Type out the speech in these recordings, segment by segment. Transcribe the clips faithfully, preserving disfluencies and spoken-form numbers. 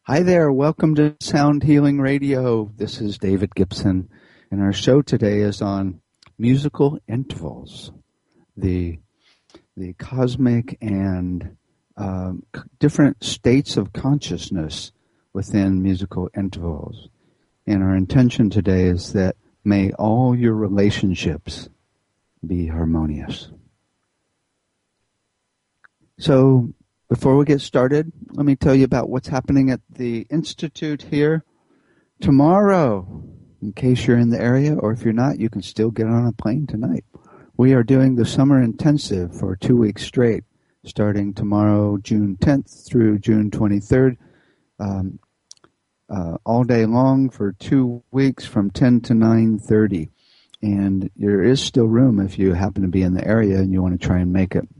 Hi there, welcome to Sound Healing Radio. This is David Gibson, and our show today is on musical intervals, the the cosmic and um, c- different states of consciousness within musical intervals. And our intention today is that may all your relationships be harmonious. So, before we get started, let me tell you about what's happening at the Institute here tomorrow. In case you're in the area, or if you're not, you can still get on a plane tonight. We are doing the summer intensive for two weeks straight, starting tomorrow, June tenth through June twenty-third, um, uh, all day long for two weeks from ten to nine thirty. And there is still room if you happen to be in the area and you want to try and make it.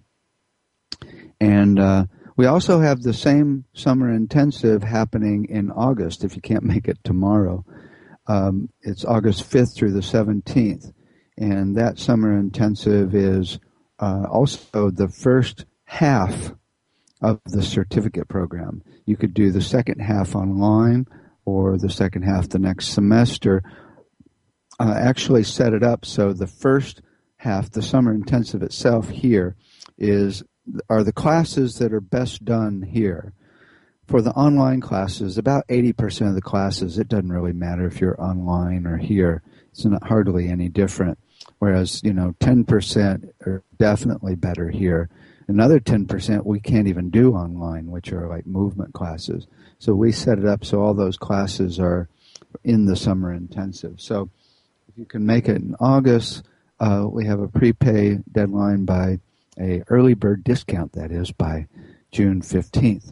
And uh, we also have the same summer intensive happening in August, if you can't make it tomorrow. Um, it's August fifth through the seventeenth. And that summer intensive is uh, also the first half of the certificate program. You could do the second half online or the second half the next semester. Uh, actually set it up so the first half, the summer intensive itself here, is are the classes that are best done here. For the online classes, about eighty percent of the classes, it doesn't really matter if you're online or here. It's not hardly any different. Whereas, you know, ten percent are definitely better here. Another ten percent we can't even do online, which are like movement classes. So we set it up so all those classes are in the summer intensive. So if you can make it in August, uh, we have a prepay deadline by a early bird discount, that is, by June fifteenth.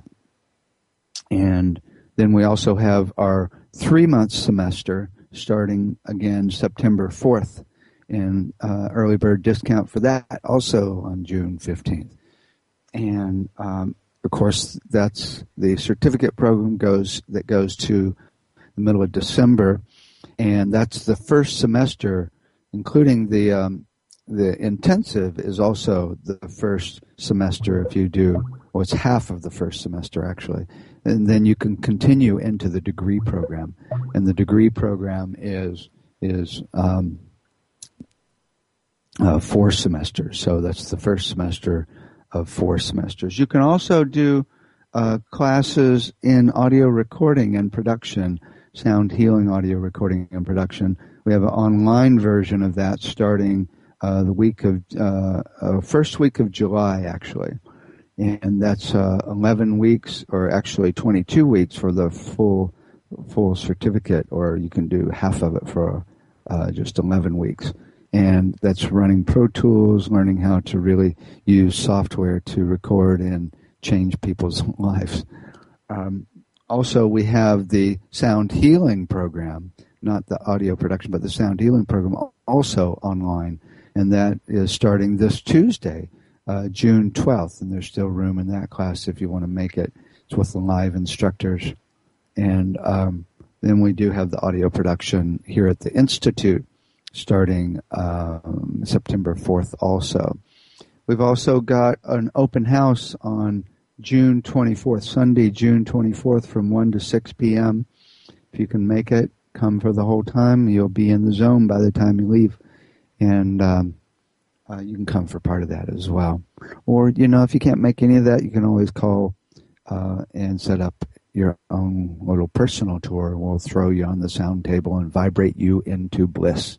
And then we also have our three-month semester starting again September fourth, and uh, early bird discount for that also on June fifteenth. And um, of course, that's the certificate program goes that goes to the middle of December, and that's the first semester, including the um, the intensive is also the first semester if you do, well, it's half of the first semester actually. And then you can continue into the degree program. And the degree program is is um, uh, four semesters. So that's the first semester of four semesters. You can also do uh, classes in audio recording and production, sound healing audio recording and production. We have an online version of that starting Uh, the week of uh, uh, first week of July, actually, and that's uh, eleven weeks, or actually twenty-two weeks for the full full certificate, or you can do half of it for uh, just eleven weeks, and that's running Pro Tools, learning how to really use software to record and change people's lives. Um, also, we have the sound healing program, not the audio production, but the sound healing program, also online. And that is starting this Tuesday, uh, June twelfth, and there's still room in that class if you want to make it. It's with the live instructors. And um, then we do have the audio production here at the Institute starting um, September fourth also. We've also got an open house on June twenty-fourth, Sunday, June twenty-fourth from one to six p.m. If you can make it, come for the whole time. You'll be in the zone by the time you leave. And um, uh, you can come for part of that as well. Or, you know, if you can't make any of that, you can always call uh, and set up your own little personal tour. We'll throw you on the sound table and vibrate you into bliss.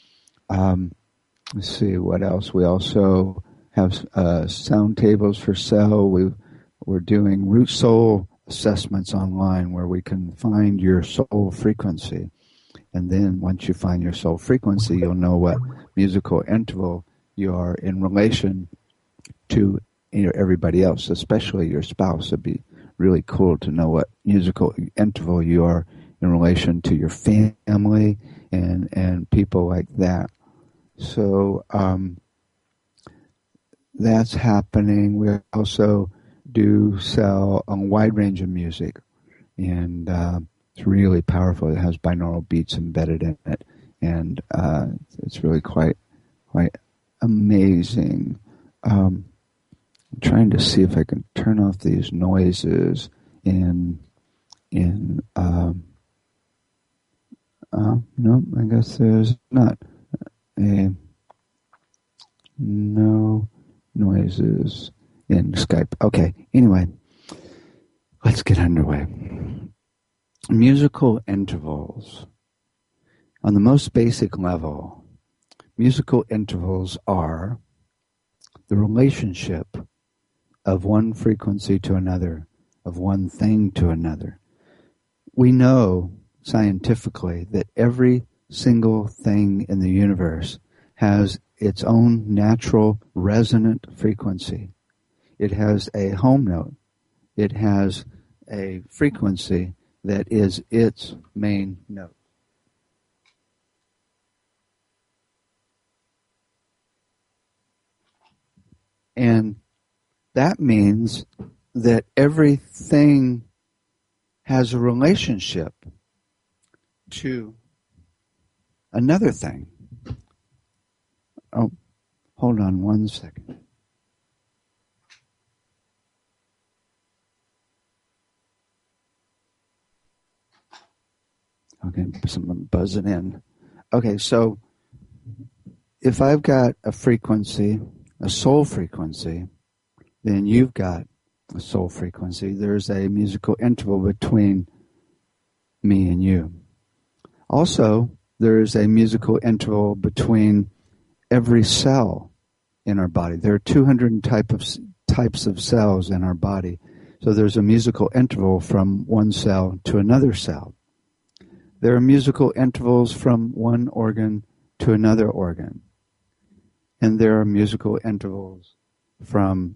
Um, let's see, what else? We also have uh, sound tables for sale. We've, we're doing root soul assessments online where we can find your soul frequency. And then once you find your soul frequency, you'll know what musical interval you are in relation to, you know, everybody else, especially your spouse. It'd be really cool to know what musical interval you are in relation to your family and and people like that. So um, that's happening. We also do sell a wide range of music, and uh, it's really powerful. It has binaural beats embedded in it, and uh, it's really quite quite amazing. Um, I'm trying to see if I can turn off these noises in in, um, uh, no, I guess there's not a, no noises in Skype. Okay, anyway, let's get underway. Musical intervals. On the most basic level, musical intervals are the relationship of one frequency to another, of one thing to another. We know scientifically that every single thing in the universe has its own natural resonant frequency. It has a home note. It has a frequency that is its main note. And that means that everything has a relationship to another thing. Oh, hold on one second. Okay, someone buzzing in. Okay, so if I've got a frequency, a soul frequency, then you've got a soul frequency. There's a musical interval between me and you. Also, there is a musical interval between every cell in our body. There are two hundred type of, types of cells in our body. So there's a musical interval from one cell to another cell. There are musical intervals from one organ to another organ. And there are musical intervals from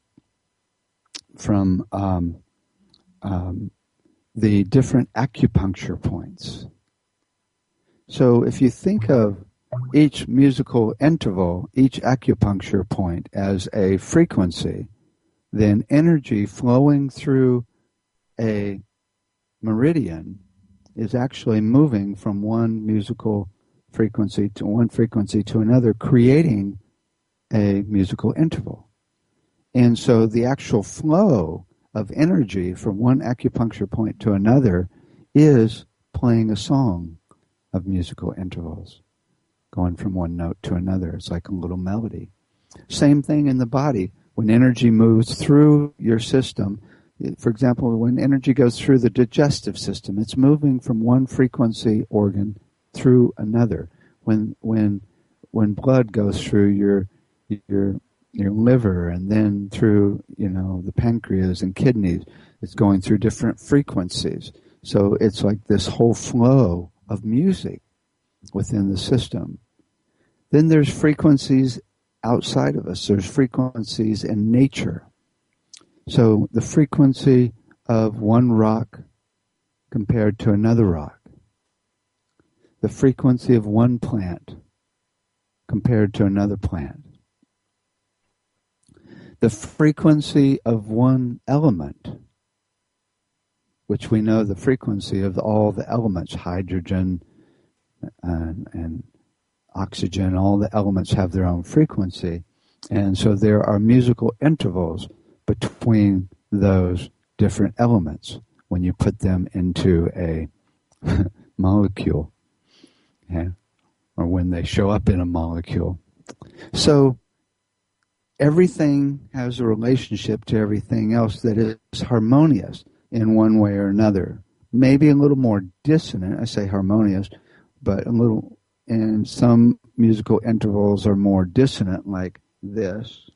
from um, um, the different acupuncture points. So if you think of each musical interval, each acupuncture point as a frequency, then energy flowing through a meridian is actually moving from one musical frequency to one frequency to another, creating a musical interval. And so the actual flow of energy from one acupuncture point to another is playing a song of musical intervals, going from one note to another. It's like a little melody. Same thing in the body. When energy moves through your system, for example, when energy goes through the digestive system, it's moving from one frequency organ through another. When when when blood goes through your your your liver and then through, you know, the pancreas and kidneys, it's going through different frequencies. So it's like this whole flow of music within the system. Then there's frequencies outside of us. There's frequencies in nature. So the frequency of one rock compared to another rock. The frequency of one plant compared to another plant. The frequency of one element, which we know the frequency of all the elements, hydrogen and, and oxygen, all the elements have their own frequency. And so there are musical intervals between those different elements when you put them into a molecule, yeah? Or when they show up in a molecule. So everything has a relationship to everything else that is harmonious in one way or another. Maybe a little more dissonant, I say harmonious, but a little, and some musical intervals are more dissonant, like this.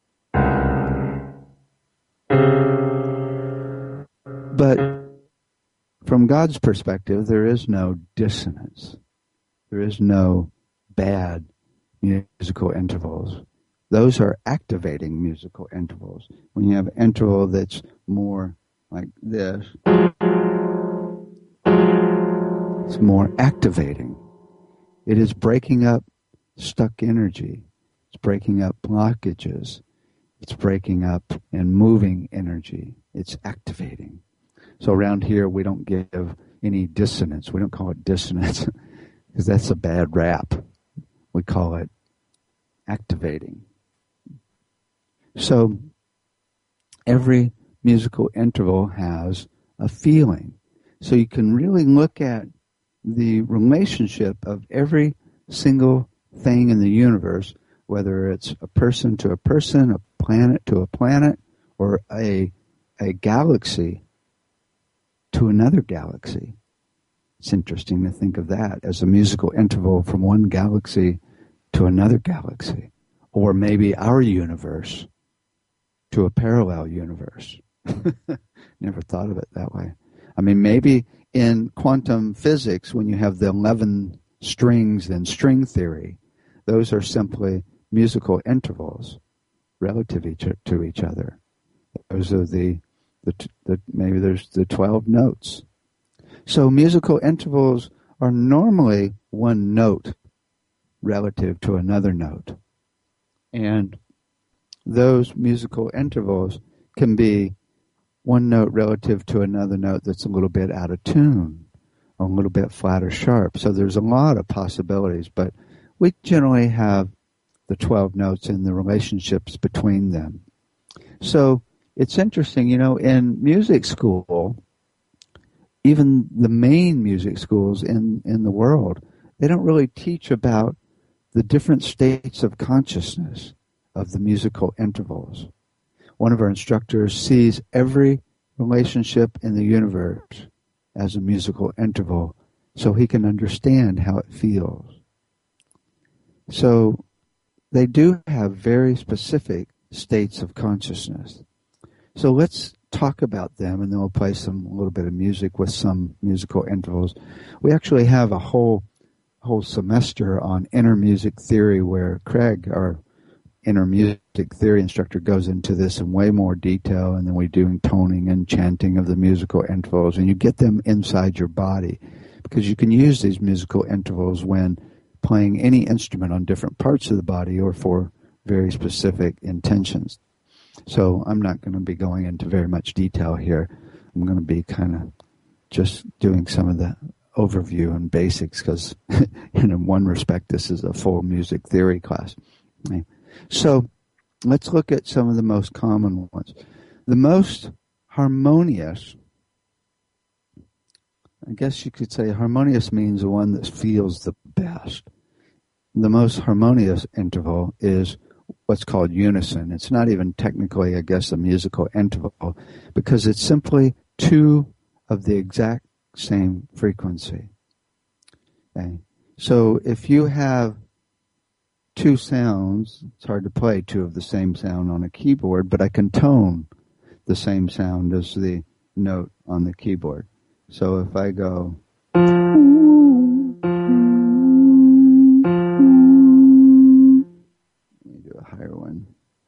But from God's perspective, there is no dissonance. There is no bad musical intervals. Those are activating musical intervals. When you have an interval that's more like this, it's more activating. It is breaking up stuck energy. It's breaking up blockages. It's breaking up and moving energy. It's activating. So around here, we don't give any dissonance. We don't call it dissonance because that's a bad rap. We call it activating. So every musical interval has a feeling. So you can really look at the relationship of every single thing in the universe, whether it's a person to a person, a planet to a planet, or a a galaxy to another galaxy. It's interesting to think of that as a musical interval from one galaxy to another galaxy, or maybe our universe to a parallel universe. Never thought of it that way. I mean, maybe in quantum physics, when you have the eleven strings in string theory, those are simply musical intervals relative each, to each other. Those are the, the, the maybe there's the twelve notes. So musical intervals are normally one note relative to another note. And those musical intervals can be one note relative to another note that's a little bit out of tune, or a little bit flat or sharp. So there's a lot of possibilities, but we generally have the twelve notes and the relationships between them. So it's interesting, you know, in music school, even the main music schools in, in the world, they don't really teach about the different states of consciousness of the musical intervals. One of our instructors sees every relationship in the universe as a musical interval so he can understand how it feels. So they do have very specific states of consciousness. So let's talk about them, and then we'll play some a little bit of music with some musical intervals. We actually have a whole whole semester on inner music theory where Craig, our inner music theory instructor, goes into this in way more detail, and then we do toning and chanting of the musical intervals, and you get them inside your body because you can use these musical intervals when playing any instrument on different parts of the body or for very specific intentions. So I'm not going to be going into very much detail here. I'm going to be kind of just doing some of the overview and basics because in one respect this is a full music theory class. So let's look at some of the most common ones. The most harmonious, I guess you could say harmonious means the one that feels the best. The most harmonious interval is what's called unison. It's not even technically, I guess, a musical interval because it's simply two of the exact same frequency. Okay? So if you have two sounds, it's hard to play two of the same sound on a keyboard, but I can tone the same sound as the note on the keyboard. So if I go, let me do a higher one.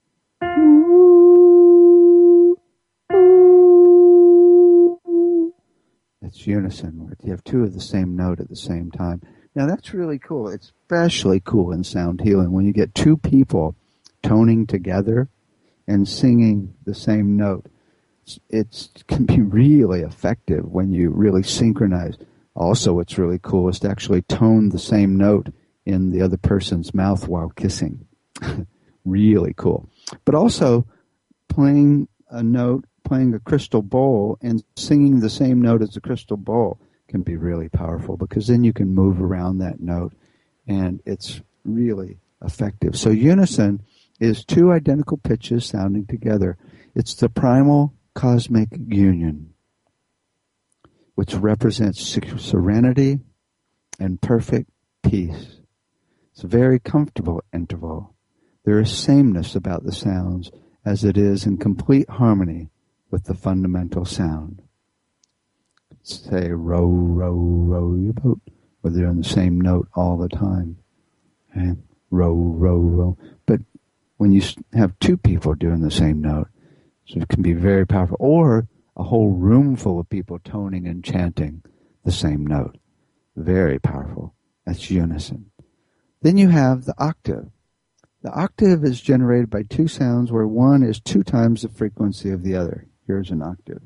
It's unison, where you have two of the same note at the same time. Now that's really cool. It's especially cool in sound healing when you get two people toning together and singing the same note. It can be really effective when you really synchronize. Also, what's really cool is to actually tone the same note in the other person's mouth while kissing. Really cool. But also, playing a note, playing a crystal bowl, and singing the same note as the crystal bowl can be really powerful because then you can move around that note, and it's really effective. So unison is two identical pitches sounding together. It's the primal cosmic union, which represents serenity and perfect peace. It's a very comfortable interval. There is sameness about the sounds as it is in complete harmony with the fundamental sound. Say, row, row, row your boat, where they're on the same note all the time. Okay? Row, row, row. But when you have two people doing the same note, so it can be very powerful. Or a whole room full of people toning and chanting the same note. Very powerful. That's unison. Then you have the octave. The octave is generated by two sounds where one is two times the frequency of the other. Here's an octave.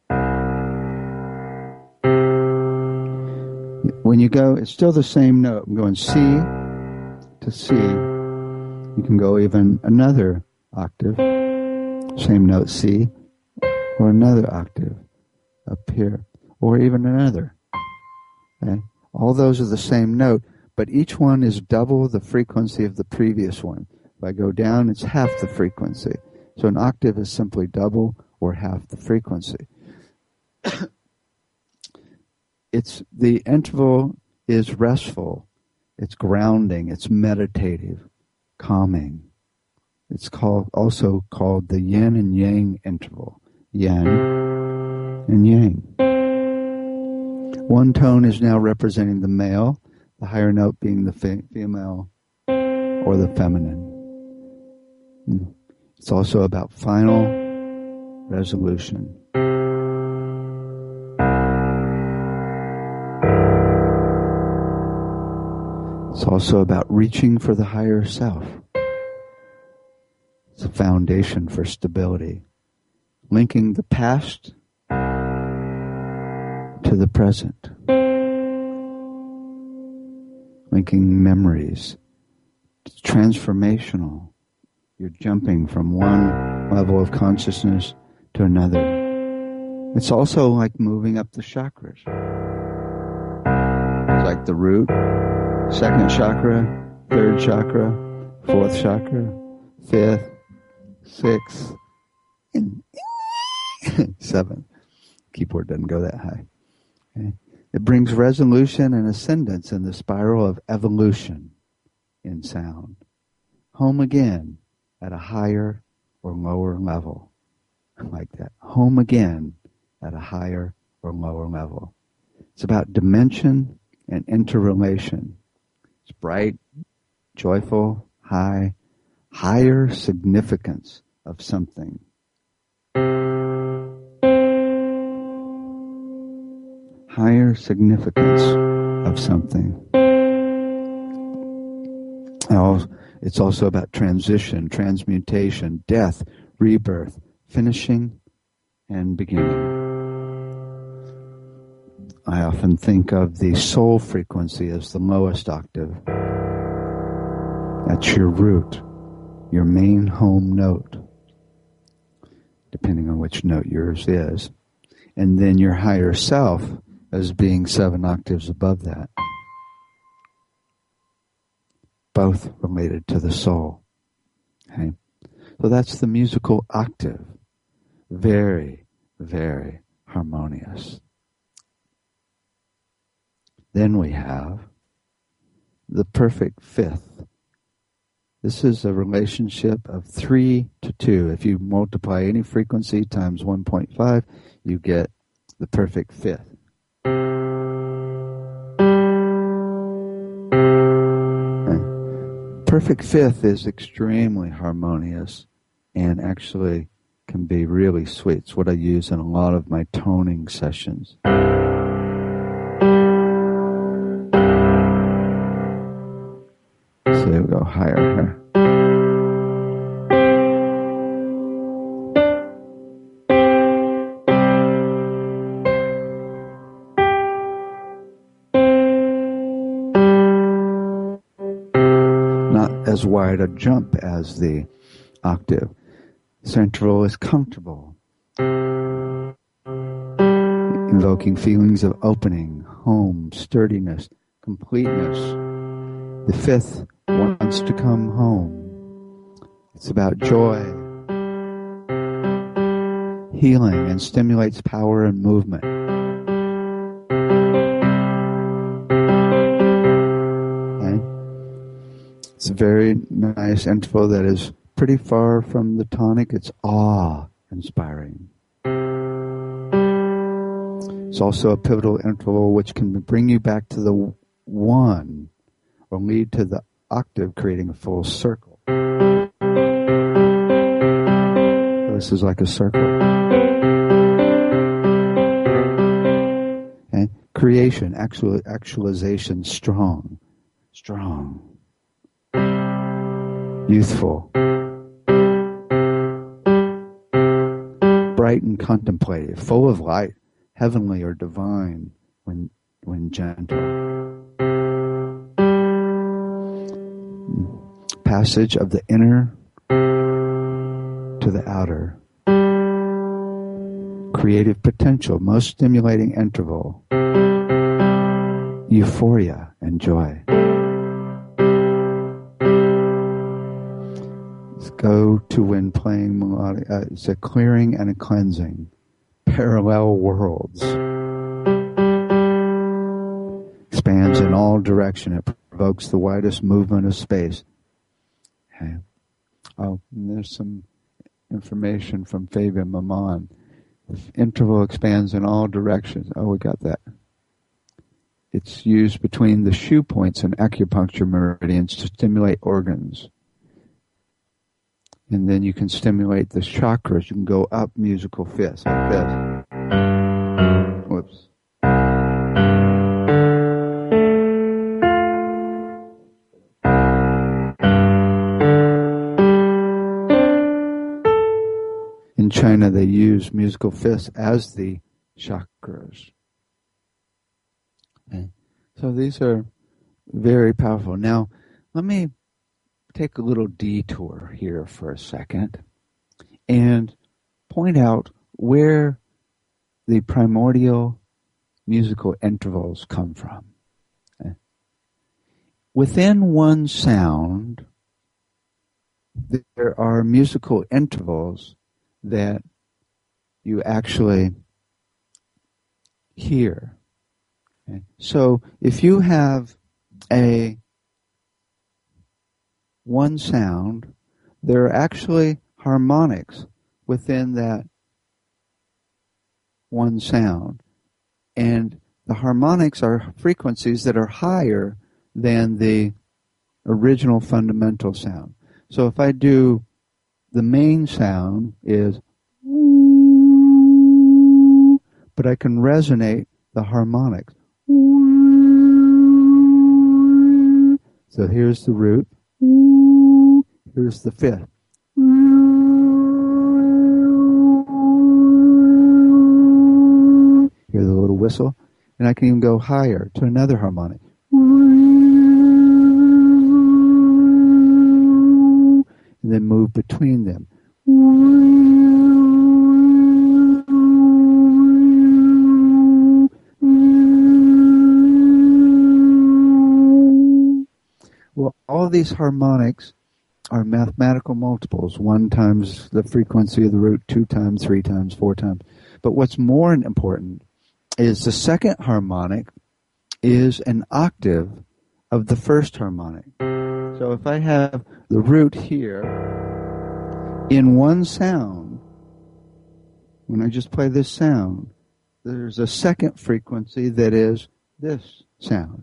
When you go, it's still the same note. I'm going C to C. You can go even another octave. Same note C, or another octave up here. or even another. Okay? All those are the same note, but each one is double the frequency of the previous one. If I go down, it's half the frequency. So an octave is simply double or half the frequency. It's the interval is restful, it's grounding, it's meditative, calming. It's called also called the yin and yang interval. Yin and yang. One tone is now representing the male, the higher note being the fe- female or the feminine. It's also about final resolution. It's also about reaching for the higher self. It's a foundation for stability, linking the past to the present, linking memories. It's transformational. You're jumping from one level of consciousness to another. It's also like moving up the chakras. It's like the root, second chakra, third chakra, fourth chakra, fifth, sixth, and seventh. Keyboard doesn't go that high. Okay. It brings resolution and ascendance in the spiral of evolution in sound. Home again at a higher or lower level. Like that. Home again at a higher or lower level. It's about dimension and interrelation. It's bright, joyful, high, higher significance of something. Higher significance of something. It's also about transition, transmutation, death, rebirth, finishing, and beginning. I often think of the soul frequency as the lowest octave. That's your root, your main home note, depending on which note yours is. And then your higher self as being seven octaves above that. Both related to the soul. Okay? So that's the musical octave. Very, very harmonious. Then we have the perfect fifth. This is a relationship of three to two. If you multiply any frequency times one point five, you get the perfect fifth. Perfect fifth is extremely harmonious and actually can be really sweet. It's what I use in a lot of my toning sessions. So we go higher here. As wide a jump as the octave. Central is comfortable, invoking feelings of opening, home, sturdiness, completeness. The fifth wants to come home. It's about joy, healing, and stimulates power and movement. It's a very nice interval that is pretty far from the tonic. It's awe-inspiring. It's also a pivotal interval which can bring you back to the one or lead to the octave, creating a full circle. This is like a circle. Okay? Creation, actual, actualization, strong, strong. Youthful, bright and contemplative, full of light, heavenly or divine when when gentle. Passage of the inner to the outer. creative potential, most stimulating interval, euphoria and joy. Let's go to when playing melodic. Uh, it's a clearing and a cleansing. Parallel worlds. Expands in all direction. It provokes the widest movement of space. Okay. Oh, and there's some information from Fabian Maman. The interval expands in all directions. Oh, we got that. It's used between the shoe points and acupuncture meridians to stimulate organs. And then you can stimulate the chakras. You can go up musical fifths like this. Whoops. In China, they use musical fifths as the chakras. Okay. So these are very powerful. Now, let me take a little detour here for a second and point out where the primordial musical intervals come from. Okay. Within one sound, there are musical intervals that you actually hear. Okay. So if you have a one sound, there are actually harmonics within that one sound. And the harmonics are frequencies that are higher than the original fundamental sound. So if I do the main sound is, but I can resonate the harmonics. So here's the root. Here's the fifth. Hear the little whistle. And I can even go higher to another harmonic. And then move between them. Well, all these harmonics are mathematical multiples. One times the frequency of the root, two times, three times, four times. But what's more important is the second harmonic is an octave of the first harmonic. So if I have the root here in one sound, when I just play this sound, there's a second frequency that is this sound.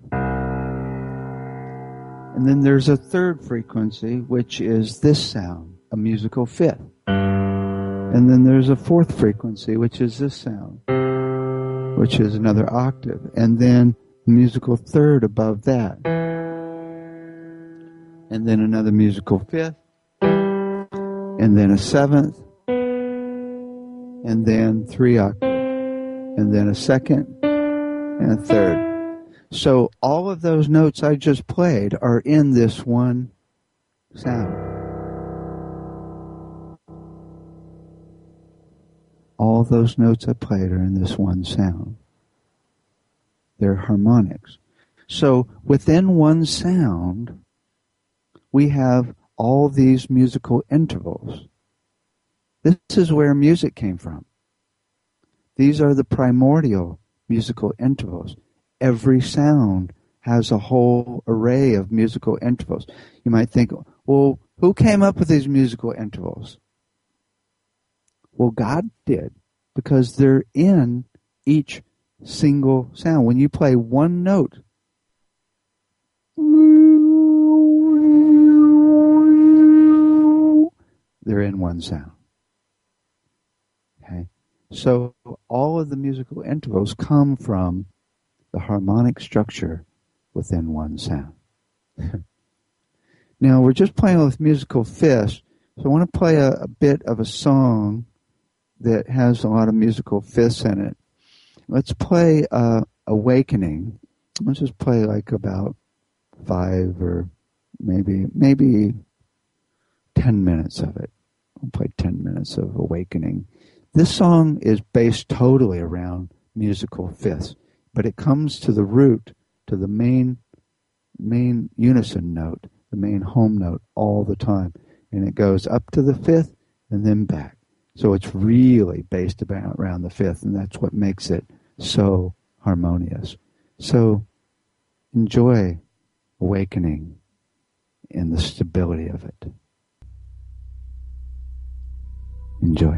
And then there's a third frequency, which is this sound, a musical fifth. And then there's a fourth frequency, which is this sound, which is another octave. And then a musical third above that. And then another musical fifth. And then a seventh. And then three octaves. And then a second and a third. So all of those notes I just played are in this one sound. All those notes I played are in this one sound. They're harmonics. So within one sound, we have all these musical intervals. This is where music came from. These are the primordial musical intervals. Every sound has a whole array of musical intervals. You might think, well, who came up with these musical intervals? Well, God did, because they're in each single sound. When you play one note, they're in one sound. Okay? So all of the musical intervals come from the harmonic structure within one sound. Now, we're just playing with musical fifths, so I want to play a, a bit of a song that has a lot of musical fifths in it. Let's play uh, Awakening. Let's just play like about five or maybe maybe ten minutes of it. I'll play ten minutes of Awakening. This song is based totally around musical fifths, but it comes to the root, to the main main unison note, the main home note all the time. And it goes up to the fifth and then back. So it's really based about around the fifth, and that's what makes it so harmonious. So enjoy awakening in the stability of it. Enjoy.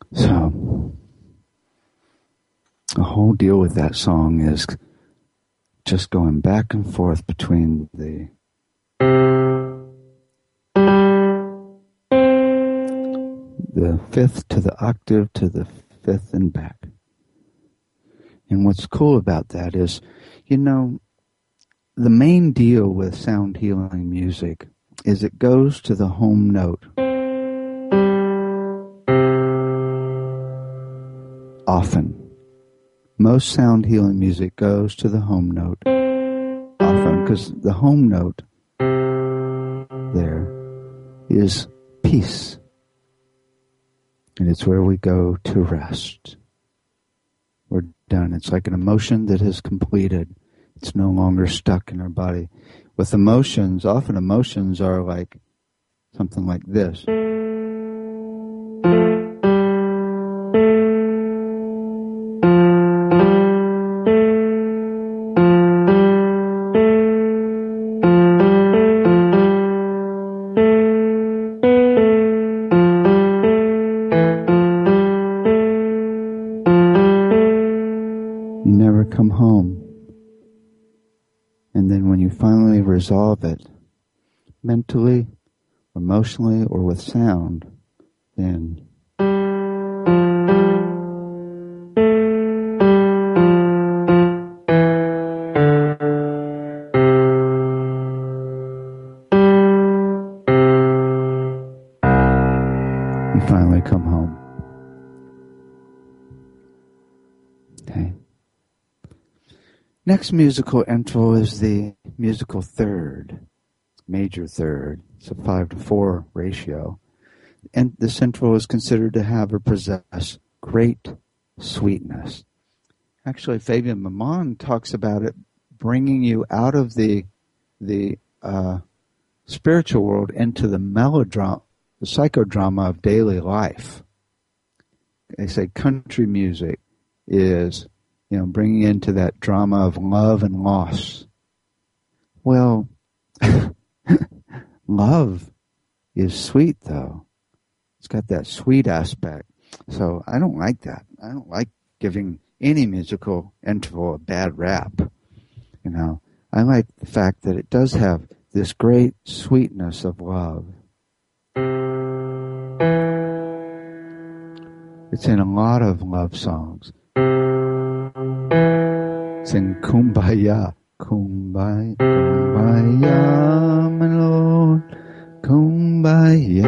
So, the whole deal with that song is just going back and forth between the the fifth to the octave to the fifth and back. And what's cool about that is, you know, the main deal with sound healing music is it goes to the home note. Often. Most sound healing music goes to the home note. Often, because the home note there is peace. And it's where we go to rest. We're done. It's like an emotion that has completed. It's no longer stuck in our body. With emotions, often emotions are like something like this. Come home. And then when you finally resolve it, mentally, emotionally, or with sound, then you finally come home. Okay. Next musical interval is the musical third, major third. It's a five to four ratio. And this interval is considered to have or possess great sweetness. Actually, Fabian Maman talks about it bringing you out of the the uh, spiritual world into the melodrama, the psychodrama of daily life. They say country music is, you know, bringing into that drama of love and loss. Well, love is sweet, though. It's got that sweet aspect. So I don't like that. I don't like giving any musical interval a bad rap. You know, I like the fact that it does have this great sweetness of love. It's in a lot of love songs. Sing Kumbaya, Kumbaya, Kumbaya, my Lord, Kumbaya,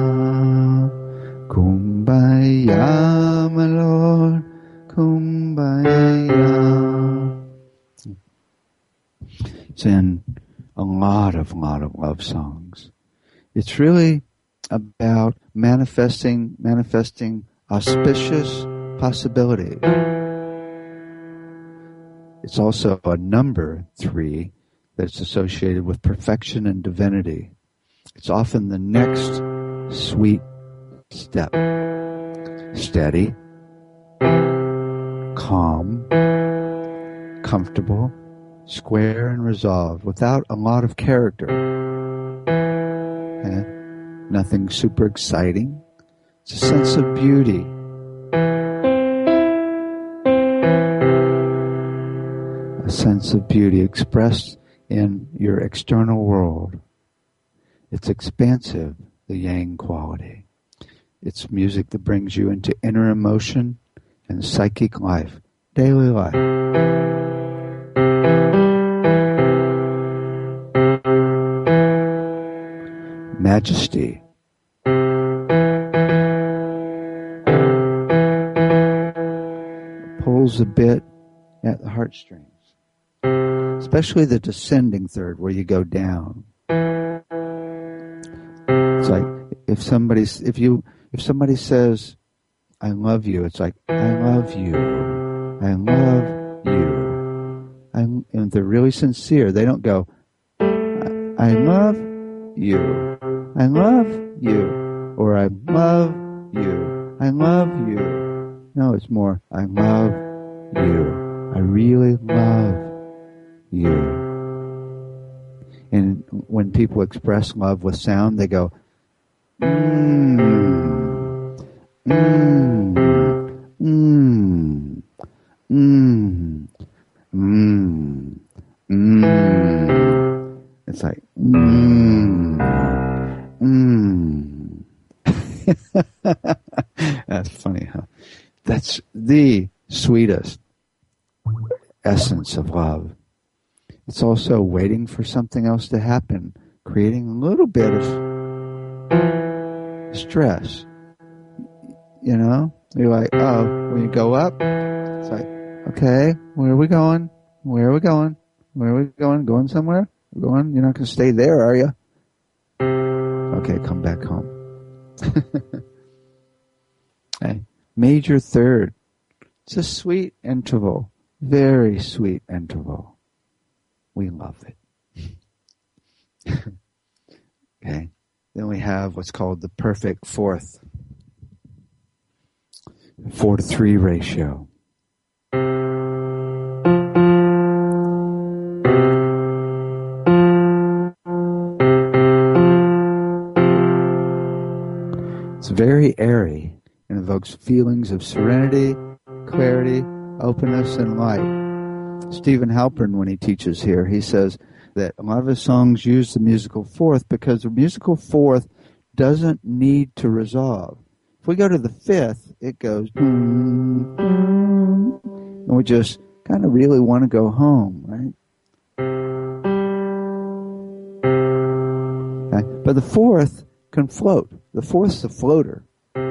Kumbaya, my Lord, Kumbaya. It's in a lot of, lot of love songs. It's really about manifesting, manifesting auspicious possibilities. It's also a number three that's associated with perfection and divinity. It's often the next sweet step. Steady, calm, comfortable, square and resolved, without a lot of character. Okay? Nothing super exciting. It's a sense of beauty. A sense of beauty expressed in your external world. It's expansive, the yang quality. It's music that brings you into inner emotion and psychic life, daily life. Majesty. Pulls a bit at the heartstrings. Especially the descending third, where you go down. It's like if somebody, if you, if somebody says, "I love you," it's like, "I love you, I love you." I, and they're really sincere. They don't go, "I, I love you, I love you," or "I love you, I love you." No, it's more, "I love you, I really love you." And when people express love with sound, they go, mm, Mmm. Mmm. Mmm. Mmm. Mmm. It's like, mmm. Mmm. That's funny, huh? That's the sweetest essence of love. It's also waiting for something else to happen, creating a little bit of stress. You know? You're like, oh, when you go up, it's like, okay, where are we going? Where are we going? Where are we going? Going somewhere? We're going? You're not going to stay there, are you? Okay, come back home. Hey, major third. It's a sweet interval. Very sweet interval. We love it. Okay. Then we have what's called the perfect fourth. Four to three ratio. It's very airy and evokes feelings of serenity, clarity, openness, and light. Stephen Halpern, when he teaches here, he says that a lot of his songs use the musical fourth because the musical fourth doesn't need to resolve. If we go to the fifth, it goes, boom, boom, and we just kind of really want to go home, right? Okay? But the fourth can float. The fourth's a floater.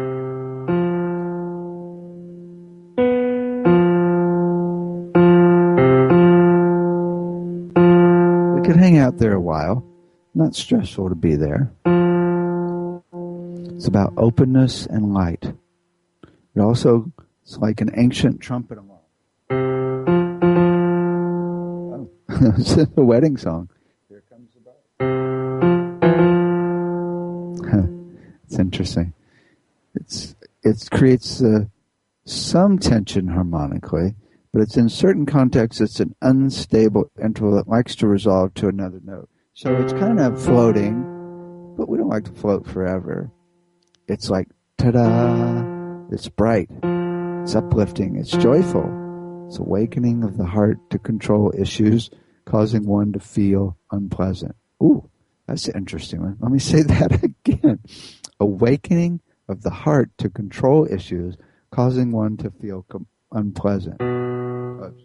We could hang out there a while. Not stressful to be there. It's about openness and light. It also, it's like an ancient trumpet alarm. Oh, it's a wedding song. Here comes the bride. It's interesting. It's it creates uh, some tension harmonically, but it's in certain contexts. It's an unstable interval that likes to resolve to another note. So it's kind of floating, but we don't like to float forever. It's like, ta-da! It's bright. It's uplifting. It's joyful. It's awakening of the heart to control issues, causing one to feel unpleasant. Ooh, that's an interesting one. Let me say that again. Awakening of the heart to control issues, causing one to feel com- unpleasant. Oops.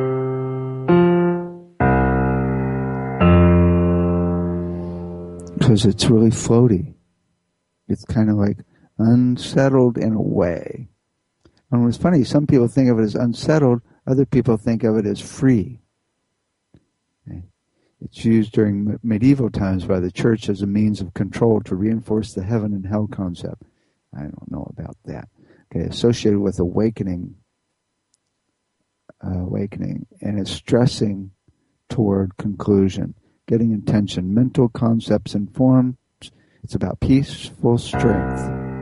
Because it's really floaty. It's kind of like unsettled in a way. And what's funny, some people think of it as unsettled, other people think of it as free. Okay. It's used during medieval times by the church as a means of control to reinforce the heaven and hell concept. I don't know about that. Okay, associated with awakening, uh, awakening, and it's stressing toward conclusion, getting intention, mental concepts and forms. It's about peaceful strength.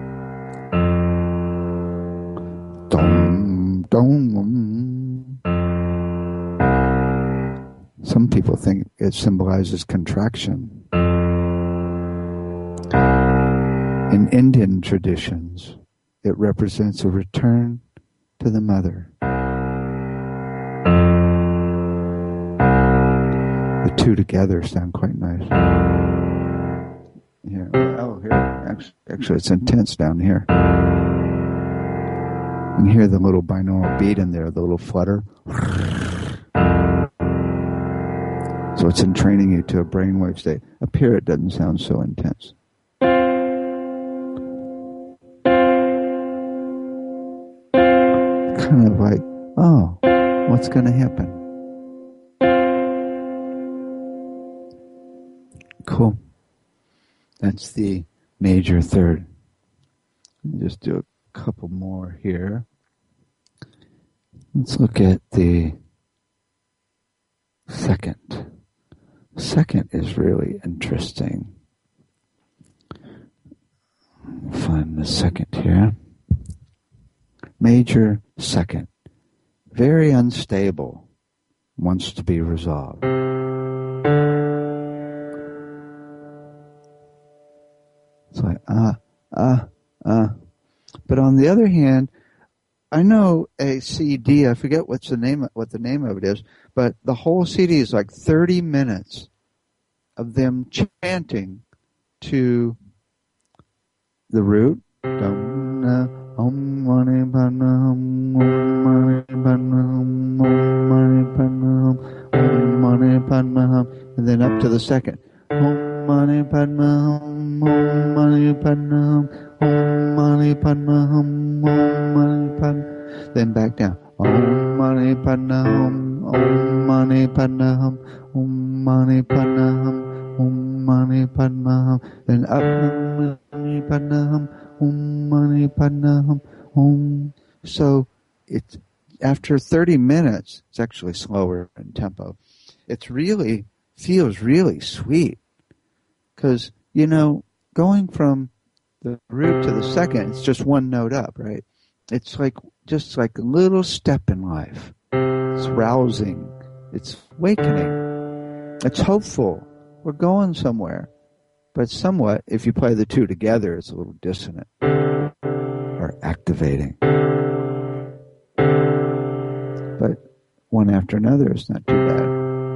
Dum, dum. Some people think it symbolizes contraction. In Indian traditions, it represents a return to the mother. The two together sound quite nice. Here, oh, here. Actually, actually, it's intense down here. You can hear the little binaural beat in there, the little flutter. So it's entraining you to a brainwave state. Up here, it doesn't sound so intense. Kind of like, oh, what's going to happen? Cool. That's the major third. Let me just do a couple more here. Let's look at the second. Second is really interesting. Find the second here. Major second. Very unstable. Wants to be resolved. It's like, ah, ah, ah. But on the other hand, I know a C D, I forget what's the name, what the name of it is, but the whole C D is like thirty minutes of them chanting to the root. And then up to the second. Om Mani Padma Hum, Om Mani Padma Hum, Om Mani Padma Hum, Om Mani Padma. Then back down. Om Mani Padma Hum, Om Mani Padma Hum, Om Mani Padma Hum, Om Mani Padma Hum. Then up. Om Mani Padma Hum, Om Mani Padma Hum, Om. So it's after thirty minutes, it's actually slower in tempo. It's really feels really sweet. Because, you know, going from the root to the second, it's just one note up, right? It's like just like a little step in life. It's rousing. It's awakening. It's hopeful. We're going somewhere. But somewhat, if you play the two together, it's a little dissonant or activating. But one after another is not too bad.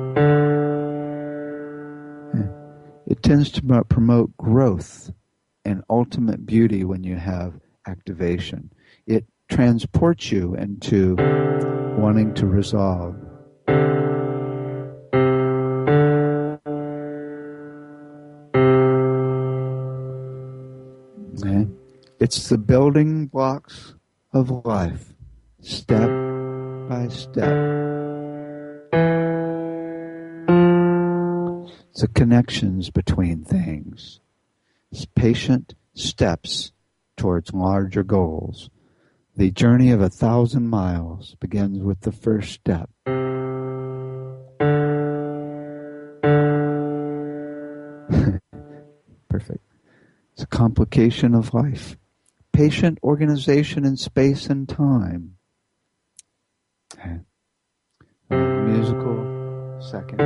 It tends to promote growth and ultimate beauty when you have activation. It transports you into wanting to resolve. Okay. It's the building blocks of life, step by step. It's the connections between things. It's patient steps towards larger goals. The journey of a thousand miles begins with the first step. Perfect. It's a complication of life. Patient organization in space and time. Okay. Musical second.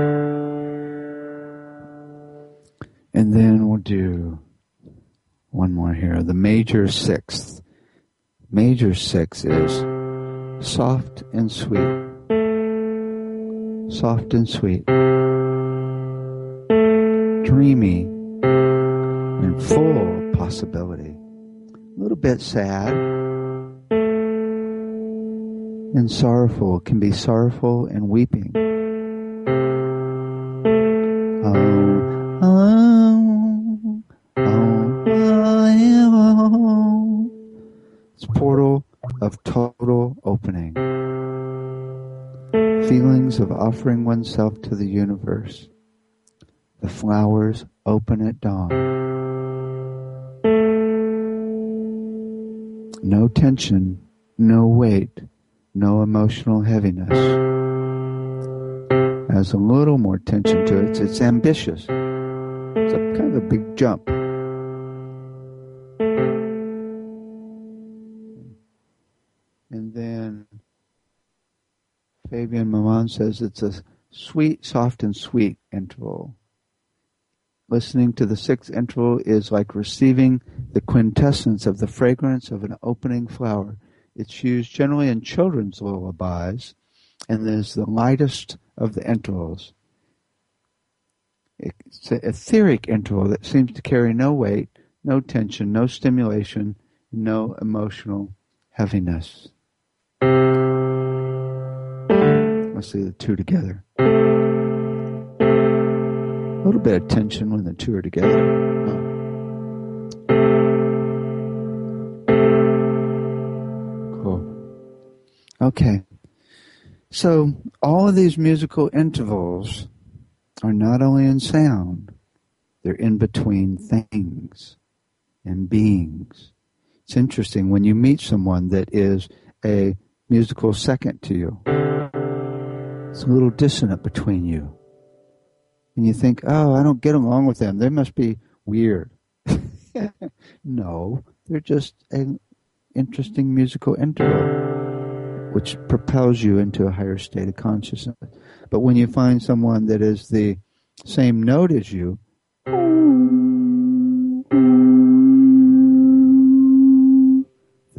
And then we'll do one more here. The major sixth. Major six is soft and sweet. Soft and sweet. Dreamy and full of possibility. A little bit sad and sorrowful. It can be sorrowful and weeping. Oh, oh, oh, oh. It's portal of total opening. Feelings of offering oneself to the universe. The flowers open at dawn. No tension, no weight, no emotional heaviness. Has a little more tension to it. It's, it's ambitious. It's a kind of a big jump. And then Fabian Maman says it's a sweet, soft, and sweet interval. Listening to the sixth interval is like receiving the quintessence of the fragrance of an opening flower. It's used generally in children's lullabies, and is the lightest of the intervals. It's an etheric interval that seems to carry no weight, no tension, no stimulation, no emotional heaviness. Let's see the two together. A little bit of tension when the two are together. Oh. Cool. Okay. So all of these musical intervals are not only in sound, they're in between things and beings. It's interesting when you meet someone that is a musical second to you. It's a little dissonant between you. And you think, oh, I don't get along with them. They must be weird. No, they're just an interesting musical interval, which propels you into a higher state of consciousness. But when you find someone that is the same note as you,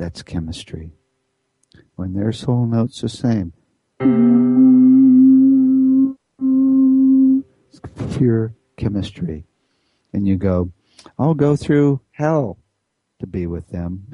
That's chemistry. When their soul note's the same, it's pure chemistry. And you go, I'll go through hell to be with them.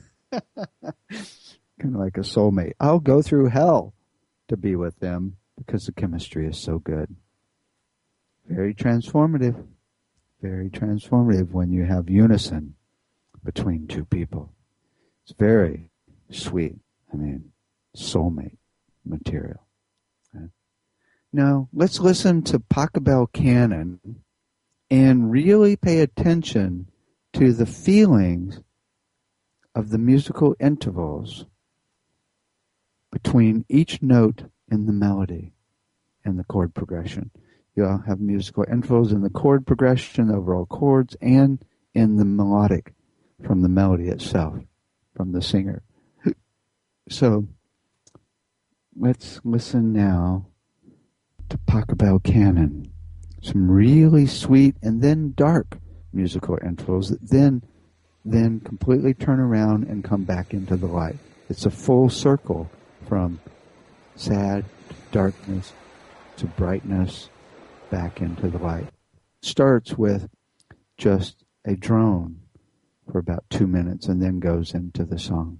Kind of like a soulmate. I'll go through hell to be with them because the chemistry is so good. Very transformative. Very transformative when you have unison between two people. It's very sweet. I mean, soulmate material. Okay. Now, let's listen to Pachelbel Canon and really pay attention to the feelings of the musical intervals between each note in the melody and the chord progression. You'll have musical intervals in the chord progression, overall chords, and in the melodic from the melody itself, from the singer. So let's listen now to Pachelbel Canon. Some really sweet and then dark musical intervals that then, then completely turn around and come back into the light. It's a full circle from sad to darkness to brightness back into the light. Starts with just a drone for about two minutes and then goes into the song.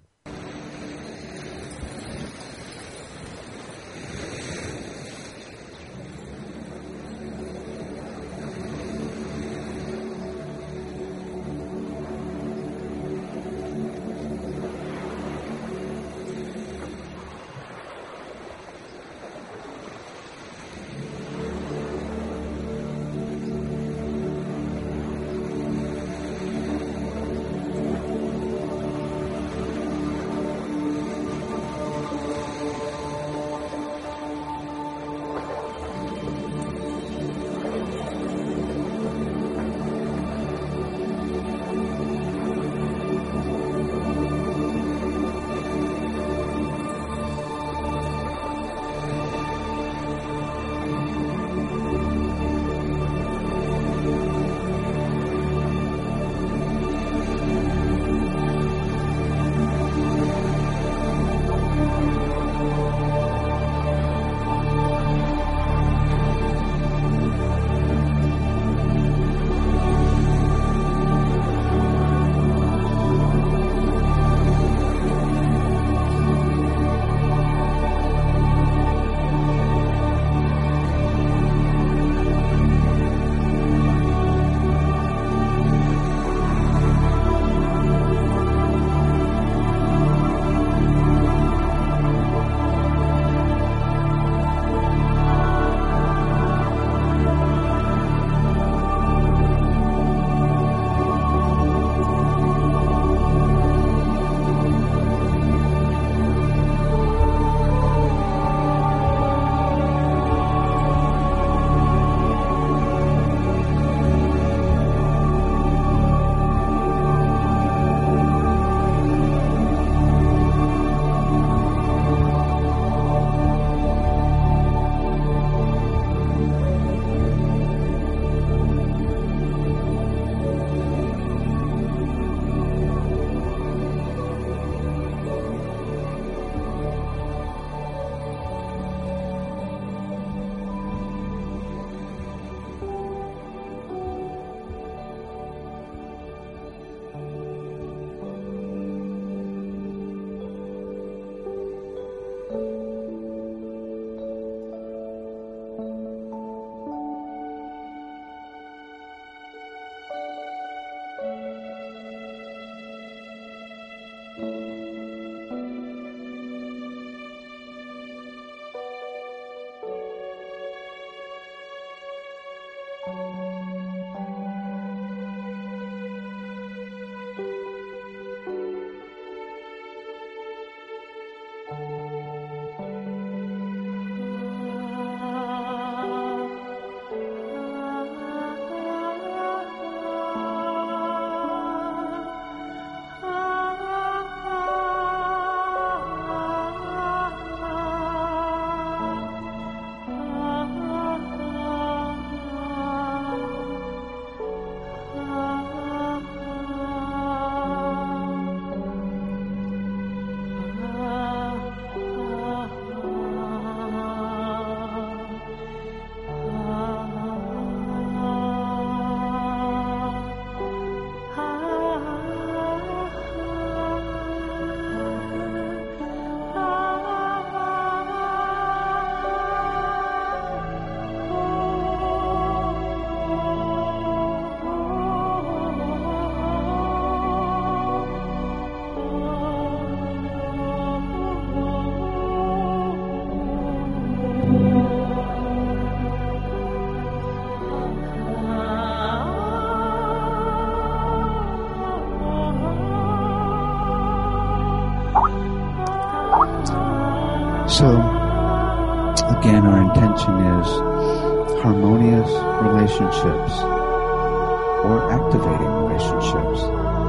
So, again, our intention is harmonious relationships or activating relationships.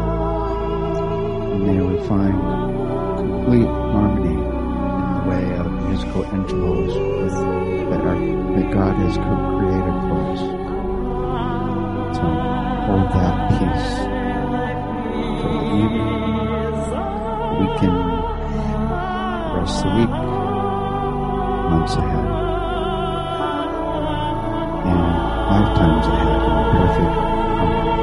And may we find complete harmony in the way of musical intervals that, are, that God has co-created for us. So hold that peace for the evening, weekend, the rest of the week, months ahead, and lifetimes ahead in perfect harmony.